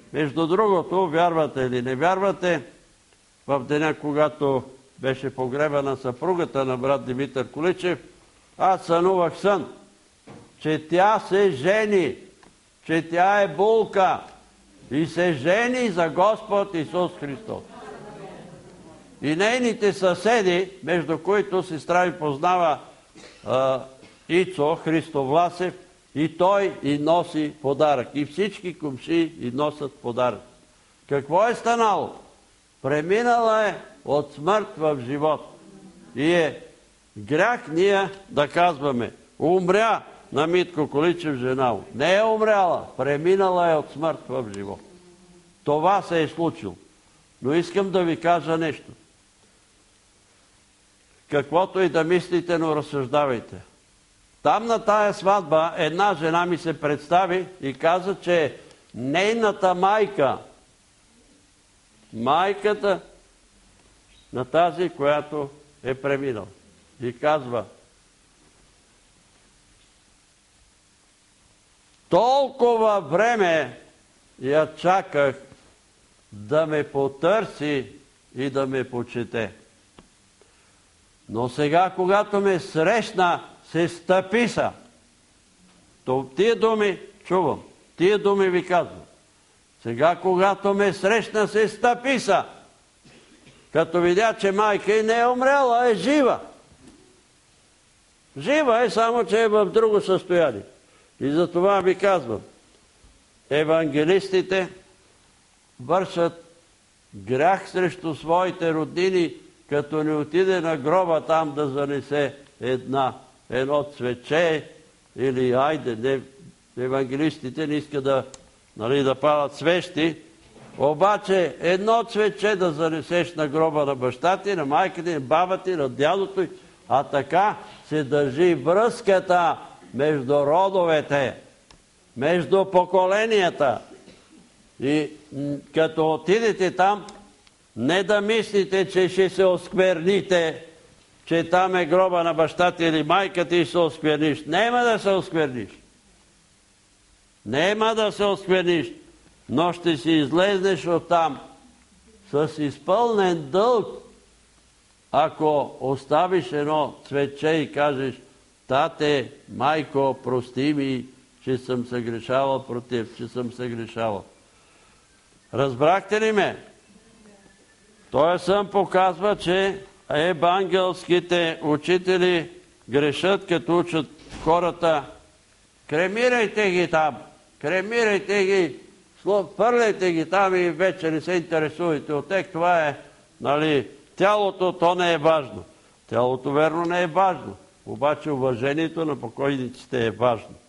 Между другото, вярвате или не вярвате, в деня, когато беше погребана съпругата на брат Димитър Количев, аз сънувах сън, че тя се жени, че тя е булка и се жени за Господ Исус Христос. И нейните съседи, между които сестра ми познава Ицо Христо Власев, и той и носи подарък. И всички комшии и носят подарък. Какво е станало? Преминала е от смърт в живот. И е грях ние да казваме: умря на Митко Количев жена му. Не е умряла, преминала е от смърт в живот. Това се е случило. Но искам да ви кажа нещо. Каквото и да мислите, но разсъждавайте. Там на тая сватба една жена ми се представи и каза, че нейната майка, майката на тази, която е преминала. И казва: толкова време я чаках да ме потърси и да ме почете. Но сега, когато ме срещна, се стъписа. Тия думи чувам, тия думи ви казвам. Сега, когато ме срещна, се стъписа. Като видя, че майка й не е умряла, е жива. Жива е, само че е в друго състояние. И за това ви казвам, евангелистите вършат грях срещу своите роднини, като не отиде на гроба там да занесе едно цвече или айде, евангелистите не искат да палят свещи, обаче едно цвече да занесеш на гроба на баща ти, на майка ти, на баба ти, на дядото ти, а така се държи връзката между родовете, между поколенията. И като отидете там, не да мислите, че ще се оскверните, че там е гроба на баща ти или майка ти и се оскверниш. Нема да се оскверниш. Нема да се оскверниш, но ще си излезнеш оттам с изпълнен дълг, ако оставиш едно цвече и кажеш: тате, майко, прости ми, че съм се грешавал против, че съм се грешавал. Разбрахте ли ме? Той сън показва, че евангелските учители грешат, като учат хората: кремирайте ги там, кремирайте ги, фърляйте ги там и вече не се интересувайте от тях. Това е, тялото, то не е важно. Тялото верно не е важно, обаче уважението на покойниците е важно.